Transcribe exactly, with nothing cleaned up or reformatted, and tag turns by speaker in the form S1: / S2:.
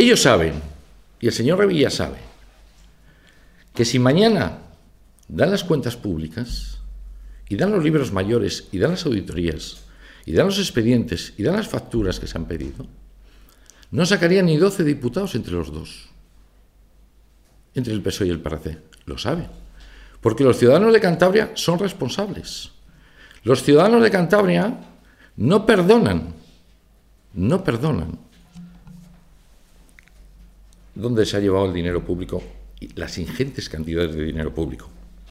S1: Ellos saben, y el señor Revilla sabe, que si mañana dan las cuentas públicas y dan los libros mayores y dan las auditorías y dan los expedientes y dan las facturas que se han pedido, no sacarían ni doce diputados entre los dos, entre el P S O E y el P R C. Lo saben. Porque los ciudadanos de Cantabria son responsables. Los ciudadanos de Cantabria no perdonan, no perdonan dónde se ha llevado el dinero público y las ingentes cantidades de dinero público.